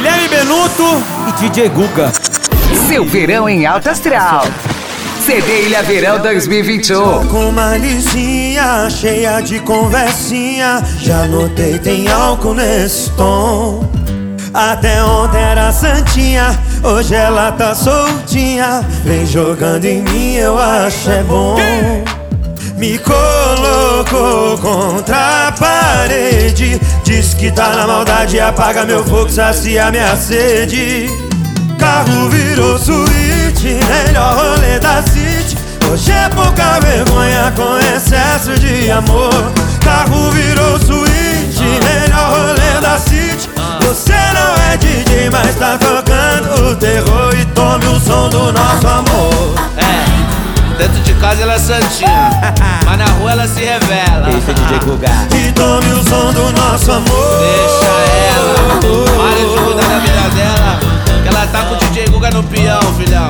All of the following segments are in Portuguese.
Guilherme Benuto e DJ Guga. Seu verão em alto astral. CD Ilha Verão 2021. Com uma lisinha cheia de conversinha, já notei tem álcool nesse tom. Até ontem era santinha, hoje ela tá soltinha. Vem jogando em mim, eu acho é bom. Me colocou contra a parede, diz que tá na maldade, apaga meu fogo, sacia minha sede. Carro virou suíte, melhor rolê da city. Hoje é pouca vergonha com excesso de amor. Carro virou suíte, melhor rolê da city. Você não é DJ, mas tá tocando o terror. E tome o som do nosso amor. Dentro de casa ela é santinha, mas na rua ela se revela. Esse é DJ Guga. E tome o som do nosso amor. Deixa ela, para de cuidar da vida dela, que ela tá com o DJ Guga no peão, filhão.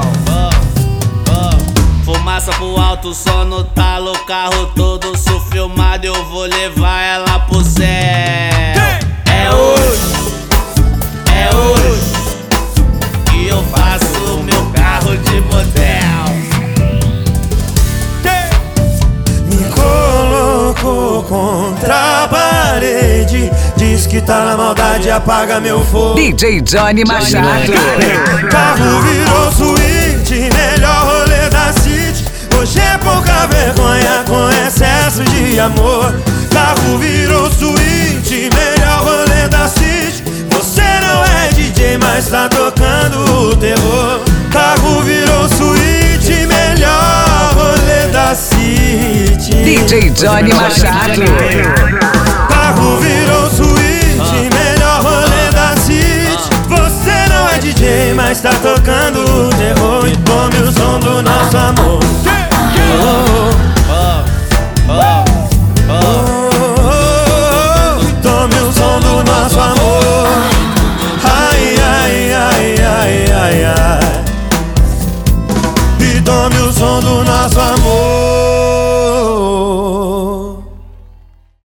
Fumaça pro alto, som no talo, carro todo filmado. Eu vou levar ela pro céu. É hoje que eu faço o meu carro de motel. Colocou contra a parede, diz que tá na maldade, apaga meu fogo. DJ Johnny Machado. Carro virou suíte, melhor rolê da city. Hoje é pouca vergonha com excesso de amor. Carro virou suíte, melhor rolê da city. Você não é DJ, mas tá tocando o terror. Carro virou suíte, melhor rolê da city. DJ Johnny Machado.